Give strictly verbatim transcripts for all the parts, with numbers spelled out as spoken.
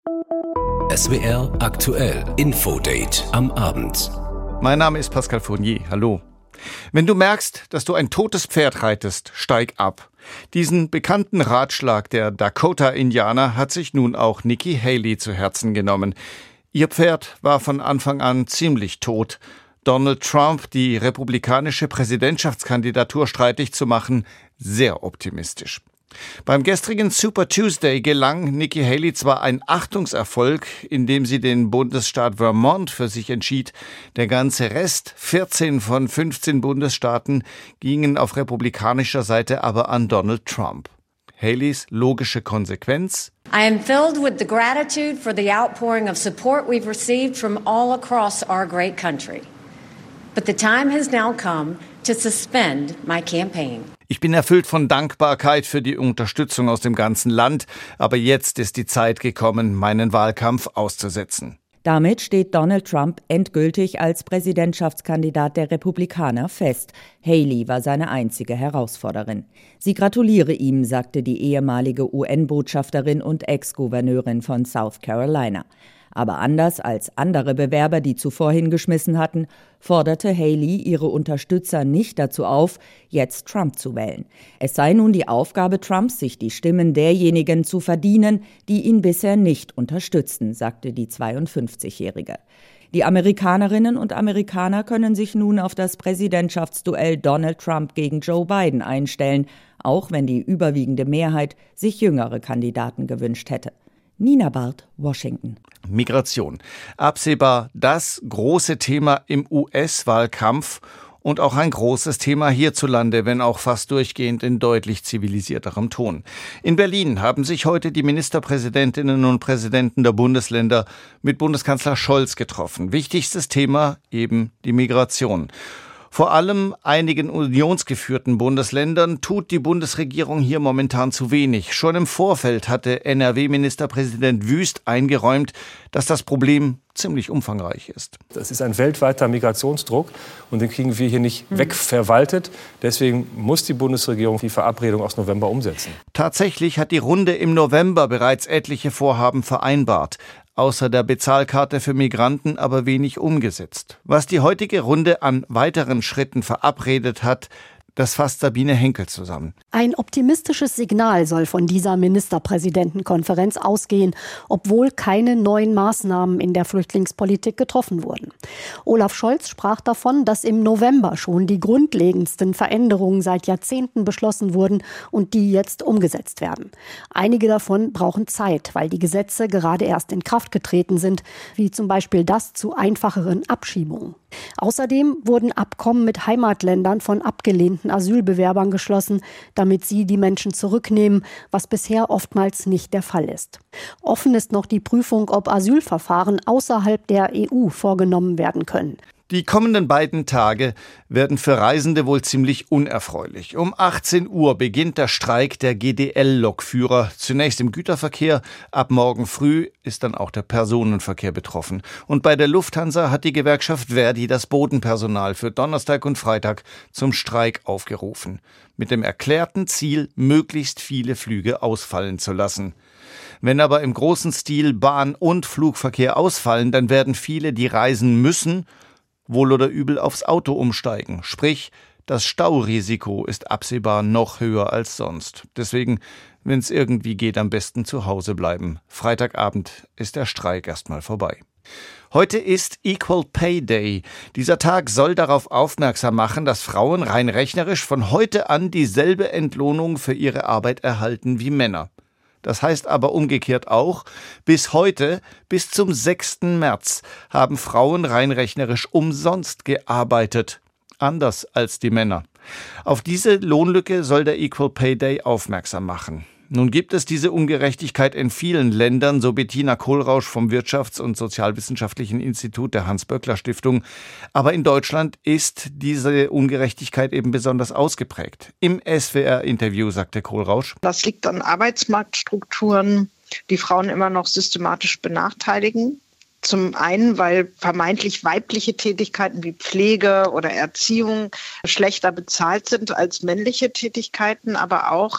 S W R aktuell Infodate am Abend. Mein Name ist Pascal Fournier. Hallo. Wenn du merkst, dass du ein totes Pferd reitest, steig ab. Diesen bekannten Ratschlag der Dakota-Indianer hat sich nun auch Nikki Haley zu Herzen genommen. Ihr Pferd war von Anfang an ziemlich tot. Donald Trump, die republikanische Präsidentschaftskandidatur streitig zu machen, sehr optimistisch. Beim gestrigen Super Tuesday gelang Nikki Haley zwar ein Achtungserfolg, indem sie den Bundesstaat Vermont für sich entschied. Der ganze Rest, vierzehn von fünfzehn Bundesstaaten, gingen auf republikanischer Seite aber an Donald Trump. Haleys logische Konsequenz: I am filled with the gratitude for the outpouring of support we've received from all across our great country. But the time has now come to suspend my campaign. Ich bin erfüllt von Dankbarkeit für die Unterstützung aus dem ganzen Land, aber jetzt ist die Zeit gekommen, meinen Wahlkampf auszusetzen. Damit steht Donald Trump endgültig als Präsidentschaftskandidat der Republikaner fest. Haley war seine einzige Herausforderin. Sie gratuliere ihm, sagte die ehemalige U N-Botschafterin und Ex-Gouverneurin von South Carolina. Aber anders als andere Bewerber, die zuvor hingeschmissen hatten, forderte Haley ihre Unterstützer nicht dazu auf, jetzt Trump zu wählen. Es sei nun die Aufgabe Trumps, sich die Stimmen derjenigen zu verdienen, die ihn bisher nicht unterstützten, sagte die zweiundfünfzigjährige. Die Amerikanerinnen und Amerikaner können sich nun auf das Präsidentschaftsduell Donald Trump gegen Joe Biden einstellen, auch wenn die überwiegende Mehrheit sich jüngere Kandidaten gewünscht hätte. Nina Barth, Washington. Migration. Absehbar das große Thema im U S-Wahlkampf und auch ein großes Thema hierzulande, wenn auch fast durchgehend in deutlich zivilisierterem Ton. In Berlin haben sich heute die Ministerpräsidentinnen und Präsidenten der Bundesländer mit Bundeskanzler Scholz getroffen. Wichtigstes Thema eben die Migration. Vor allem einigen unionsgeführten Bundesländern tut die Bundesregierung hier momentan zu wenig. Schon im Vorfeld hatte N R W-Ministerpräsident Wüst eingeräumt, dass das Problem ziemlich umfangreich ist. Das ist ein weltweiter Migrationsdruck und den kriegen wir hier nicht mhm. wegverwaltet. Deswegen muss die Bundesregierung die Verabredung aus November umsetzen. Tatsächlich hat die Runde im November bereits etliche Vorhaben vereinbart. Außer der Bezahlkarte für Migranten aber wenig umgesetzt. Was die heutige Runde an weiteren Schritten verabredet hat, das fasst Sabine Henkel zusammen. Ein optimistisches Signal soll von dieser Ministerpräsidentenkonferenz ausgehen, obwohl keine neuen Maßnahmen in der Flüchtlingspolitik getroffen wurden. Olaf Scholz sprach davon, dass im November schon die grundlegendsten Veränderungen seit Jahrzehnten beschlossen wurden und die jetzt umgesetzt werden. Einige davon brauchen Zeit, weil die Gesetze gerade erst in Kraft getreten sind, wie zum Beispiel das zu einfacheren Abschiebungen. Außerdem wurden Abkommen mit Heimatländern von abgelehnten Asylbewerbern geschlossen, damit sie die Menschen zurücknehmen, was bisher oftmals nicht der Fall ist. Offen ist noch die Prüfung, ob Asylverfahren außerhalb der E U vorgenommen werden können. Die kommenden beiden Tage werden für Reisende wohl ziemlich unerfreulich. Um achtzehn Uhr beginnt der Streik der G D L-Lokführer. Zunächst im Güterverkehr, ab morgen früh ist dann auch der Personenverkehr betroffen. Und bei der Lufthansa hat die Gewerkschaft Verdi das Bodenpersonal für Donnerstag und Freitag zum Streik aufgerufen. Mit dem erklärten Ziel, möglichst viele Flüge ausfallen zu lassen. Wenn aber im großen Stil Bahn- und Flugverkehr ausfallen, dann werden viele, die reisen müssen, wohl oder übel aufs Auto umsteigen. Sprich, das Staurisiko ist absehbar noch höher als sonst. Deswegen, wenn es irgendwie geht, am besten zu Hause bleiben. Freitagabend ist der Streik erstmal vorbei. Heute ist Equal Pay Day. Dieser Tag soll darauf aufmerksam machen, dass Frauen rein rechnerisch von heute an dieselbe Entlohnung für ihre Arbeit erhalten wie Männer. Das heißt aber umgekehrt auch, bis heute, bis zum sechsten März, haben Frauen rein rechnerisch umsonst gearbeitet. Anders als die Männer. Auf diese Lohnlücke soll der Equal Pay Day aufmerksam machen. Nun gibt es diese Ungerechtigkeit in vielen Ländern, so Bettina Kohlrausch vom Wirtschafts- und Sozialwissenschaftlichen Institut der Hans-Böckler-Stiftung. Aber in Deutschland ist diese Ungerechtigkeit eben besonders ausgeprägt. Im S W R-Interview sagte Kohlrausch: Das liegt an Arbeitsmarktstrukturen, die Frauen immer noch systematisch benachteiligen. Zum einen, weil vermeintlich weibliche Tätigkeiten wie Pflege oder Erziehung schlechter bezahlt sind als männliche Tätigkeiten, aber auch,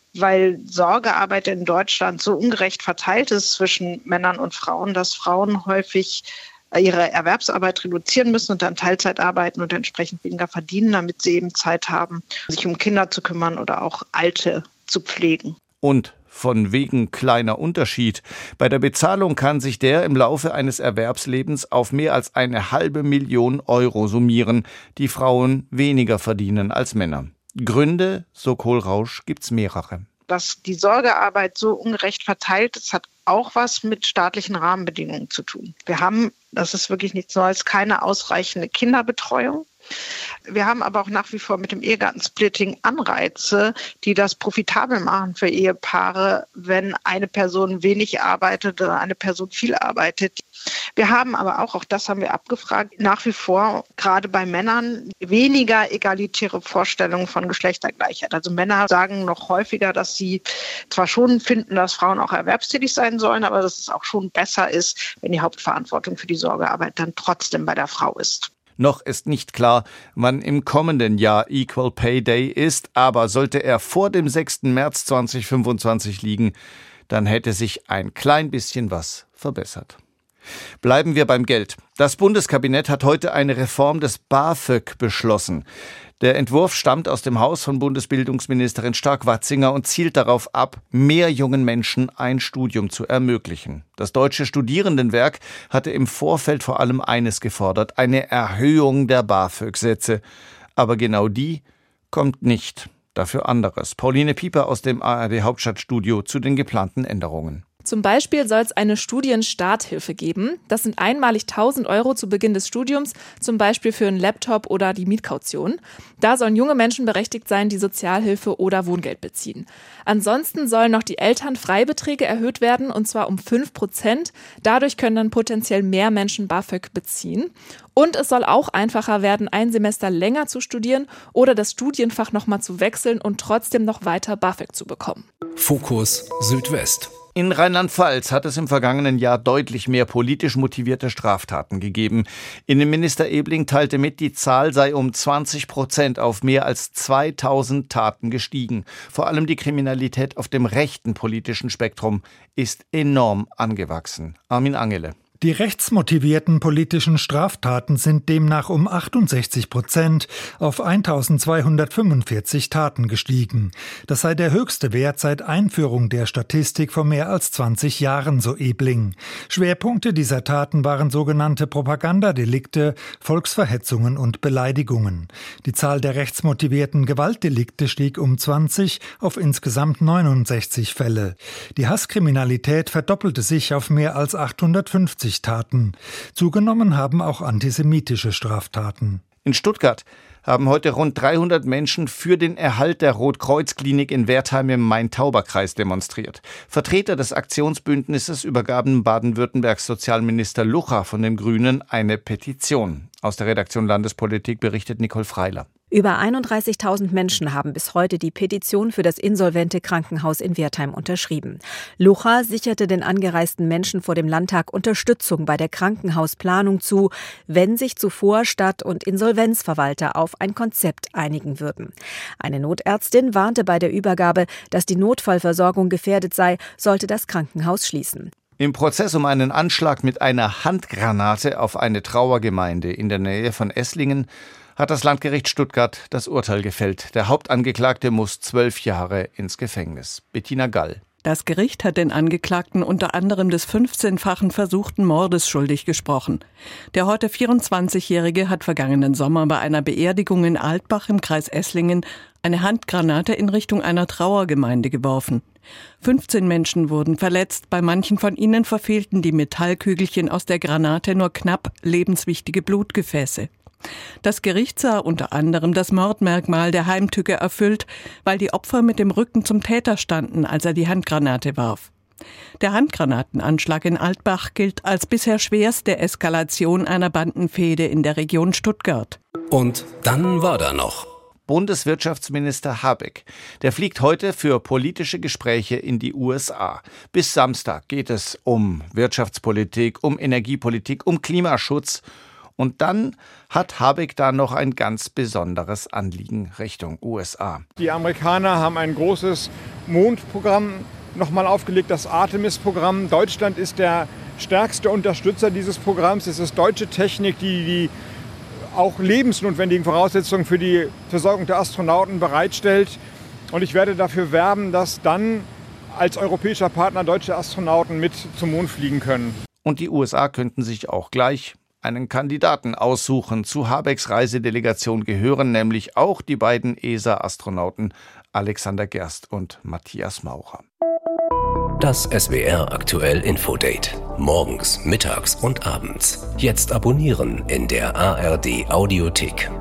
weil Sorgearbeit in Deutschland so ungerecht verteilt ist zwischen Männern und Frauen, dass Frauen häufig ihre Erwerbsarbeit reduzieren müssen und dann Teilzeit arbeiten und entsprechend weniger verdienen, damit sie eben Zeit haben, sich um Kinder zu kümmern oder auch Alte zu pflegen. Und von wegen kleiner Unterschied. Bei der Bezahlung kann sich der im Laufe eines Erwerbslebens auf mehr als eine halbe Million Euro summieren, die Frauen weniger verdienen als Männer. Gründe, so Kohlrausch, gibt's mehrere. Dass die Sorgearbeit so ungerecht verteilt ist, hat auch was mit staatlichen Rahmenbedingungen zu tun. Wir haben, das ist wirklich nichts Neues, keine ausreichende Kinderbetreuung. Wir haben aber auch nach wie vor mit dem Ehegattensplitting Anreize, die das profitabel machen für Ehepaare, wenn eine Person wenig arbeitet oder eine Person viel arbeitet. Wir haben aber auch, auch das haben wir abgefragt, nach wie vor gerade bei Männern weniger egalitäre Vorstellungen von Geschlechtergleichheit. Also Männer sagen noch häufiger, dass sie zwar schon finden, dass Frauen auch erwerbstätig sein sollen, aber dass es auch schon besser ist, wenn die Hauptverantwortung für die Sorgearbeit dann trotzdem bei der Frau ist. Noch ist nicht klar, wann im kommenden Jahr Equal Pay Day ist, aber sollte er vor dem sechsten März zweitausendfünfundzwanzig liegen, dann hätte sich ein klein bisschen was verbessert. Bleiben wir beim Geld. Das Bundeskabinett hat heute eine Reform des BAföG beschlossen. Der Entwurf stammt aus dem Haus von Bundesbildungsministerin Stark-Watzinger und zielt darauf ab, mehr jungen Menschen ein Studium zu ermöglichen. Das Deutsche Studierendenwerk hatte im Vorfeld vor allem eines gefordert, eine Erhöhung der BAföG-Sätze. Aber genau die kommt nicht. Dafür anderes. Pauline Pieper aus dem A R D-Hauptstadtstudio zu den geplanten Änderungen. Zum Beispiel soll es eine Studienstarthilfe geben. Das sind einmalig tausend Euro zu Beginn des Studiums, zum Beispiel für einen Laptop oder die Mietkaution. Da sollen junge Menschen berechtigt sein, die Sozialhilfe oder Wohngeld beziehen. Ansonsten sollen noch die Elternfreibeträge erhöht werden, und zwar um fünf Prozent. Dadurch können dann potenziell mehr Menschen BAföG beziehen. Und es soll auch einfacher werden, ein Semester länger zu studieren oder das Studienfach nochmal zu wechseln und trotzdem noch weiter BAföG zu bekommen. Fokus Südwest. In Rheinland-Pfalz hat es im vergangenen Jahr deutlich mehr politisch motivierte Straftaten gegeben. Innenminister Ebling teilte mit, die Zahl sei um zwanzig Prozent auf mehr als zweitausend Taten gestiegen. Vor allem die Kriminalität auf dem rechten politischen Spektrum ist enorm angewachsen. Armin Angele. Die rechtsmotivierten politischen Straftaten sind demnach um achtundsechzig Prozent auf eintausendzweihundertfünfundvierzig Taten gestiegen. Das sei der höchste Wert seit Einführung der Statistik vor mehr als zwanzig Jahren, so Ebling. Schwerpunkte dieser Taten waren sogenannte Propagandadelikte, Volksverhetzungen und Beleidigungen. Die Zahl der rechtsmotivierten Gewaltdelikte stieg um zwanzig auf insgesamt neunundsechzig Fälle. Die Hasskriminalität verdoppelte sich auf mehr als achthundertfünfzig Taten. Zugenommen haben auch antisemitische Straftaten. In Stuttgart haben heute rund dreihundert Menschen für den Erhalt der Rotkreuz-Klinik in Wertheim im Main-Tauber-Kreis demonstriert. Vertreter des Aktionsbündnisses übergaben Baden-Württembergs Sozialminister Lucha von den Grünen eine Petition. Aus der Redaktion Landespolitik berichtet Nicole Freiler. Über einunddreißigtausend Menschen haben bis heute die Petition für das insolvente Krankenhaus in Wertheim unterschrieben. Lucha sicherte den angereisten Menschen vor dem Landtag Unterstützung bei der Krankenhausplanung zu, wenn sich zuvor Stadt- und Insolvenzverwalter auf ein Konzept einigen würden. Eine Notärztin warnte bei der Übergabe, dass die Notfallversorgung gefährdet sei, sollte das Krankenhaus schließen. Im Prozess um einen Anschlag mit einer Handgranate auf eine Trauergemeinde in der Nähe von Esslingen hat das Landgericht Stuttgart das Urteil gefällt. Der Hauptangeklagte muss zwölf Jahre ins Gefängnis. Bettina Gall. Das Gericht hat den Angeklagten unter anderem des fünfzehnfachen versuchten Mordes schuldig gesprochen. Der heute vierundzwanzigjährige hat vergangenen Sommer bei einer Beerdigung in Altbach im Kreis Esslingen eine Handgranate in Richtung einer Trauergemeinde geworfen. fünfzehn Menschen wurden verletzt, bei manchen von ihnen verfehlten die Metallkügelchen aus der Granate nur knapp lebenswichtige Blutgefäße. Das Gericht sah unter anderem das Mordmerkmal der Heimtücke erfüllt, weil die Opfer mit dem Rücken zum Täter standen, als er die Handgranate warf. Der Handgranatenanschlag in Altbach gilt als bisher schwerste Eskalation einer Bandenfehde in der Region Stuttgart. Und dann war da noch Bundeswirtschaftsminister Habeck. Der fliegt heute für politische Gespräche in die U S A. Bis Samstag geht es um Wirtschaftspolitik, um Energiepolitik, um Klimaschutz Und dann hat Habeck da noch ein ganz besonderes Anliegen Richtung U S A. Die Amerikaner haben ein großes Mondprogramm nochmal aufgelegt, das Artemis-Programm. Deutschland ist der stärkste Unterstützer dieses Programms. Es ist deutsche Technik, die die auch lebensnotwendigen Voraussetzungen für die Versorgung der Astronauten bereitstellt. Und ich werde dafür werben, dass dann als europäischer Partner deutsche Astronauten mit zum Mond fliegen können. Und die U S A könnten sich auch gleich einen Kandidaten aussuchen. Zu Habecks Reisedelegation gehören nämlich auch die beiden E S A-Astronauten Alexander Gerst und Matthias Maurer. Das S W R Aktuell Infodate. Morgens, mittags und abends. Jetzt abonnieren in der A R D Audiothek.